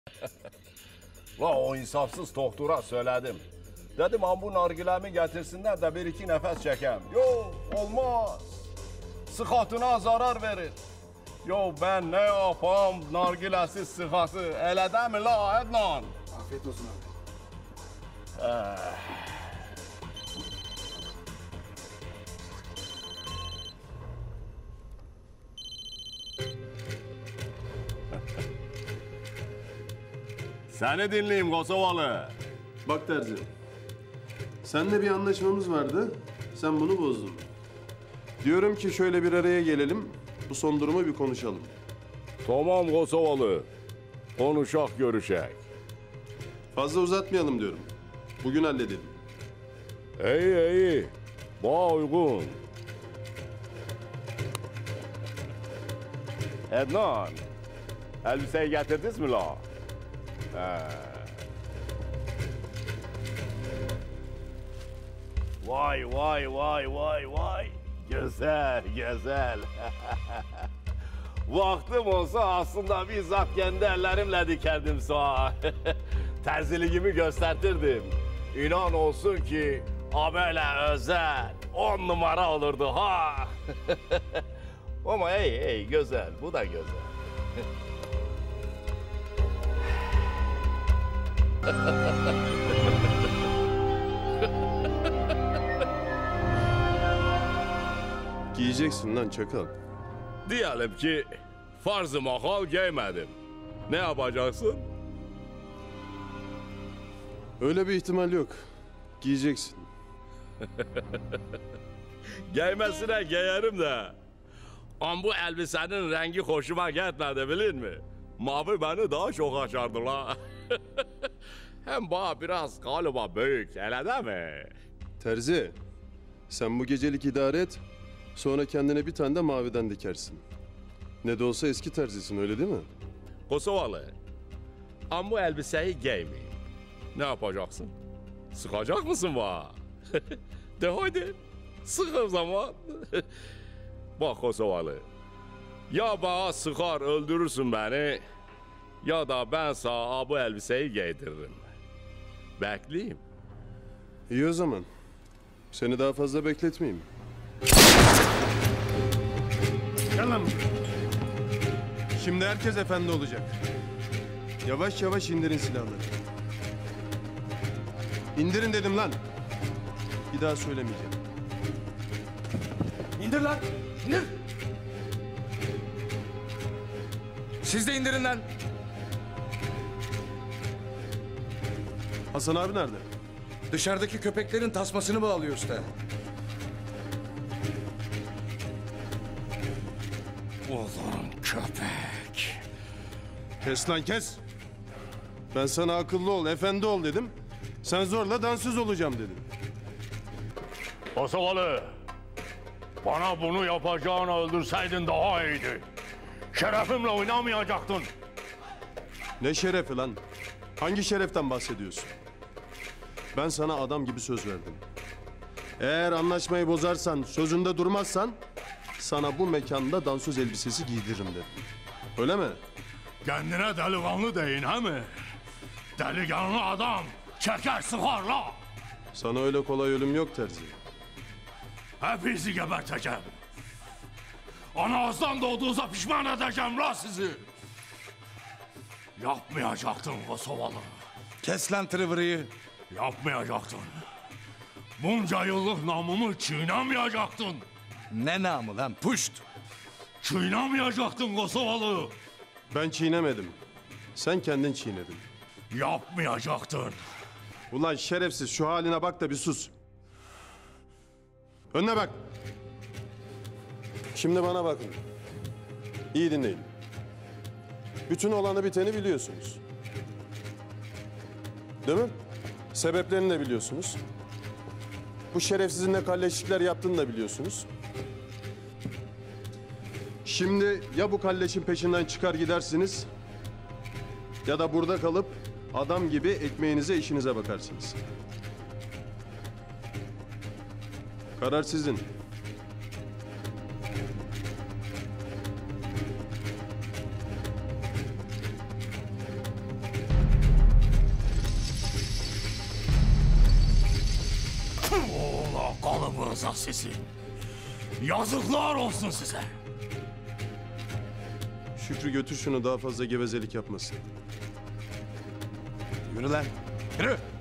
La o insafsız doktora söyledim. Dedim bu nargilemi getirsinler de bir iki nefes çekeyim. Yok olmaz. Sıhhatına zarar verir. Yo ben ne yapam nargilesiz sıhhatı. Öyle değil mi la Adnan? Afiyet olsun abi. Seni dinleyeyim Kosovalı. Bak Terzi, seninle bir anlaşmamız vardı, sen bunu bozdun. Diyorum ki şöyle bir araya gelelim, bu son durumu bir konuşalım. Tamam Kosovalı. Konuşak görüşek. Fazla uzatmayalım diyorum. Bugün halledelim. İyi. Bana uygun. Adnan. Elbiseyi getirdiniz mi la? Vay. Güzel. Vaktim olsa aslında bizzat kendi ellerimle dikerdim sağa. Terziliğimi göstertirdim. İnan olsun ki böyle özel 10 numara olurdu ha. Ama iyi güzel, bu da güzel. Giyeceksin lan çakal. Diyelim ki farz-ı mahal giymedim. Ne yapacaksın? Öyle bir ihtimal yok. Giyeceksin. Giymesine giyerim de. Ama bu elbisenin rengi hoşuma gitmedi bilin mi? Mavi beni daha çok açardı la. Hem bana biraz galiba büyük, öyle değil mi? Terzi, sen bu gecelik idare et, sonra kendine bir tane de maviden dikersin. Ne de olsa eski terzisin, öyle değil mi? Kosovalı, ama bu elbiseyi giymeyeyim. Ne yapacaksın? Sıkacak mısın bana? De haydi, sık o zaman. Bak Kosovalı, ya bana sıkar öldürürsün beni, ya da ben sana bu elbiseyi giydiririm. Bekleyeyim. İyi o zaman. Seni daha fazla bekletmeyeyim. Gel lan. Şimdi herkes efendi olacak. Yavaş yavaş indirin silahları. İndirin dedim lan. Bir daha söylemeyeceğim. İndir lan. İndir. Siz de indirin lan. Hasan abi nerede? Dışarıdaki köpeklerin tasmasını bağlıyor usta. Ulan köpek. Kes lan kes. Ben sana akıllı ol, efendi ol dedim. Sen zorla dansöz olacağım dedin. Kosovalı, bana bunu yapacağını öldürseydin daha iyiydi. Şerefimle oynamayacaktın. Ne şerefi lan? Hangi şereften bahsediyorsun? Ben sana adam gibi söz verdim. Eğer anlaşmayı bozarsan, sözünde durmazsan... ...sana bu mekanda dansöz elbisesi giydiririm dedim. Öyle mi? Kendine delikanlı deyin he mi? Delikanlı adam çeker sıkar la. Sana öyle kolay ölüm yok Terzi. Hepinizi geberteceğim. Ananızdan doğduğunuza pişman edeceğim la sizi. Yapmayacaktın Kosovalı. Kes lan tırvırıyı. Yapmayacaktın. Bunca yıllık namumu çiğnemayacaktın. Ne namı lan puşt. Çiğnemayacaktın Kosovalı. Ben çiğnemedim. Sen kendin çiğnedin. Yapmayacaktın. Ulan şerefsiz şu haline bak da bir sus. Önüne bak. Şimdi bana bakın. İyi dinleyin. Bütün olanı biteni biliyorsunuz. Değil mi? Sebeplerini de biliyorsunuz. Bu şerefsizin ne kalleşlikler yaptığını da biliyorsunuz. Şimdi ya bu kalleşin peşinden çıkar gidersiniz... ...ya da burada kalıp adam gibi ekmeğinize, işinize bakarsınız. Karar sizin. kalıbınıza sizin. Yazıklar olsun size. Şükrü götür şunu, daha fazla gevezelik yapmasın. Yürü lan. Yürü.